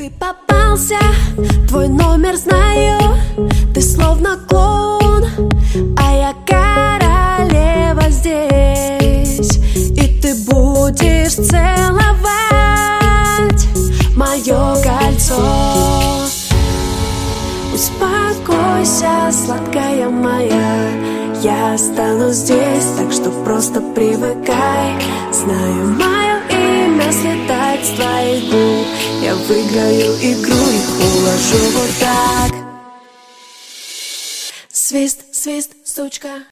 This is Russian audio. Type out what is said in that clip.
Ты попался, твой номер знаю. Ты словно клоун, а я королева здесь. И ты будешь целовать мое кольцо. Успокойся, сладкая моя, я останусь здесь, так что просто привыкай. Знаю, мое имя слетает с твоих губ. Я выиграю игру и уложу вот так. Свист, свист, стучка.